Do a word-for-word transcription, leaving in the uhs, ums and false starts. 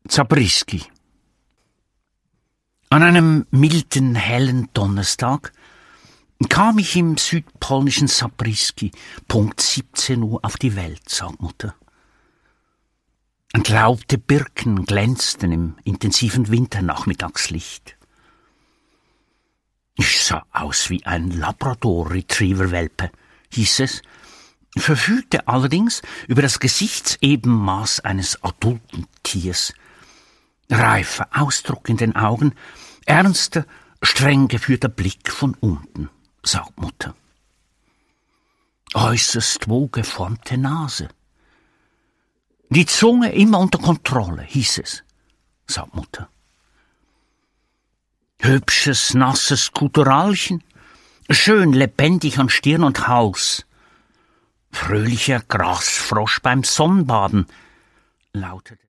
Zabriskie. An einem milden, hellen Donnerstag kam ich im südpolnischen Zabriskie Punkt siebzehn Uhr auf die Welt, sagt Mutter. Entlaubte Birken glänzten im intensiven Winternachmittagslicht. Ich sah aus wie ein Labrador-Retriever-Welpe, hieß es, verfügte allerdings über das Gesichtsebenmaß eines adulten Tiers. Reifer Ausdruck in den Augen, ernster, streng geführter Blick von unten, sagt Mutter. Äußerst wohlgeformte Nase. Die Zunge immer unter Kontrolle, hieß es, sagt Mutter. Hübsches, nasses Gutturalchen, schön lebendig an Stirn und Hals. Fröhlicher Grasfrosch beim Sonnenbaden, lautete